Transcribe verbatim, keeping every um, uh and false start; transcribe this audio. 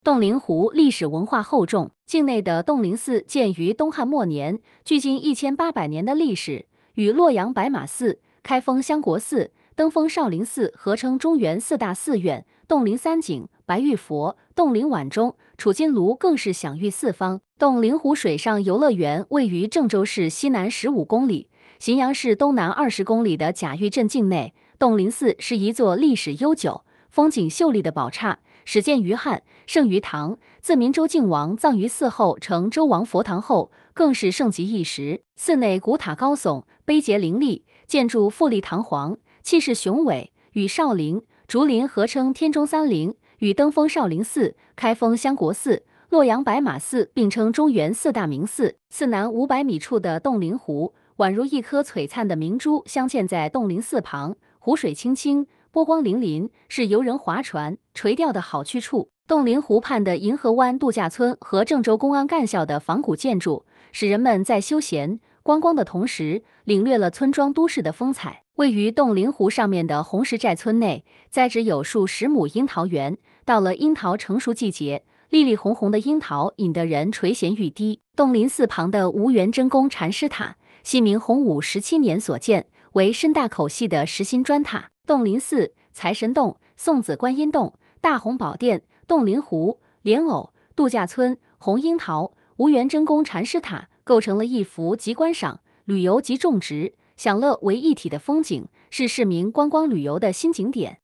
洞庭湖历史文化厚重，境内的洞庭寺建于东汉末年，距今一千八百年的历史，与洛阳白马寺、开封香国寺、登封少林寺合称中原四大寺院。洞庭三景、白玉佛、洞庭碗钟、储金炉更是享誉四方。洞庭湖水上游乐园位于郑州市西南十五公里、荥阳市东南二十公里的贾玉镇境内。洞庭寺是一座历史悠久、风景秀丽的宝刹。始建于汉，盛于唐。自明周敬王葬于寺后，成周王佛堂后，更是盛极一时。寺内古塔高耸，碑碣林立，建筑富丽堂皇，气势雄伟，与少林、竹林合称天中三陵，与登封少林寺、开封香国寺、洛阳白马寺并称中原四大名寺。寺南五百米处的洞庭湖，宛如一颗璀璨的明珠，镶嵌在洞庭寺旁，湖水清清，波光粼粼，是游人划船、垂钓的好去处。洞庭湖畔的银河湾度假村和郑州公安干校的仿古建筑，使人们在休闲观光的同时，领略了村庄都市的风采。位于洞庭湖上面的红石寨村内，栽植有数十亩樱桃园。到了樱桃成熟季节，粒粒红红的樱桃引得人垂涎欲滴。洞庭寺旁的无缘真宫禅师塔，系明洪武十七年所建，为深大口系的实心砖塔。洞庭寺、财神洞、送子观音洞、大雄宝殿、洞庭湖、莲藕、度假村、红樱桃、无缘真宫禅师塔，构成了一幅集观赏、旅游及种植、享乐为一体的风景，是市民观光旅游的新景点。